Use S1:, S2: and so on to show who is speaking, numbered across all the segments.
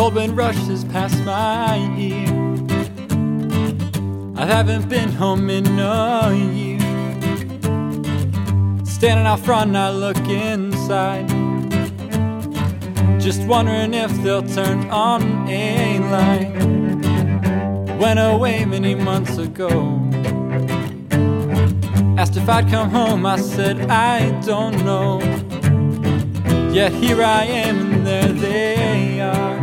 S1: cold wind rushes past my ear. I haven't been home in a year. Standing out front, I look inside, just wondering if they'll turn on a light. Went away many months ago. Asked if I'd come home, I said I don't know. Yet here I am and there they are.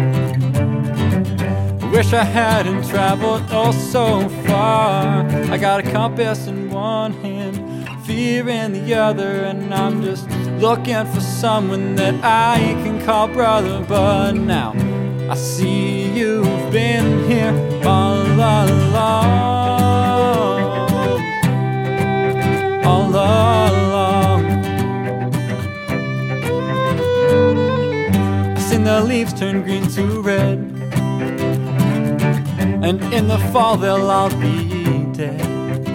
S1: Wish I hadn't traveled oh so far. I got a compass in one hand, fear in the other, and I'm just looking for someone that I can call brother. But now I see you've been here all along, all along. I've seen the leaves turn green to red, and in the fall they'll all be dead.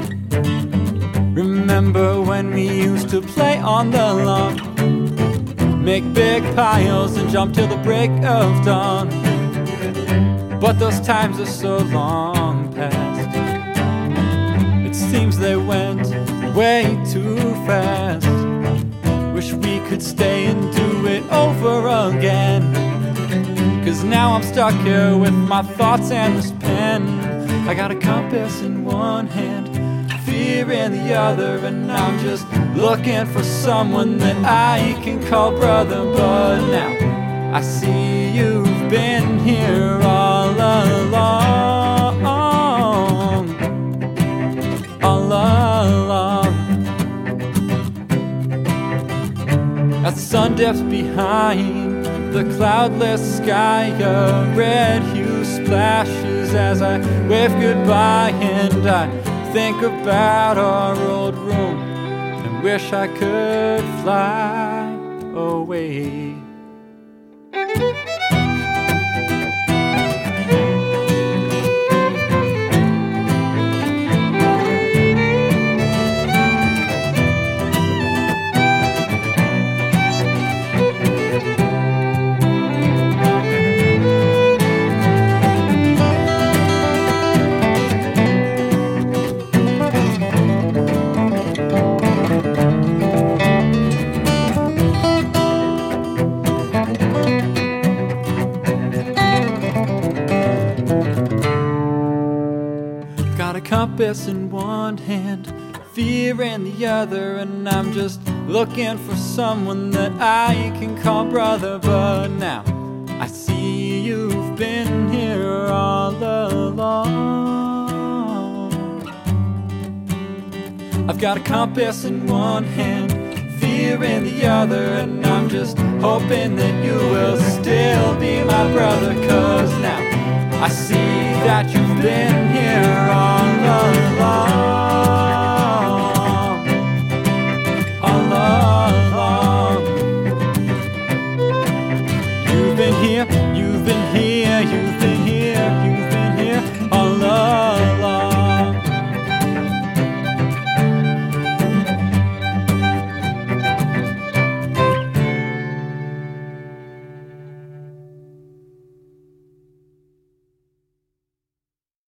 S1: Remember when we used to play on the lawn, make big piles and jump till the break of dawn. But those times are so long past, it seems they went way too fast. Wish we could stay and do it over again, 'cause now I'm stuck here with my thoughts and this pen. I got a compass in one hand, fear in the other, and I'm just looking for someone that I can call brother. But now I see you've been here all along, all along. As the sun dips behind the cloudless sky, a red hue splashes as I wave goodbye, and I think about our old room and wish I could fly away. Got a compass in one hand, fear in the other, and I'm just looking for someone that I can call brother. But now I see you've been here all along. I've got a compass in one hand, fear in the other, and I'm just hoping that you will still be my brother. 'Cause now I see that you've been here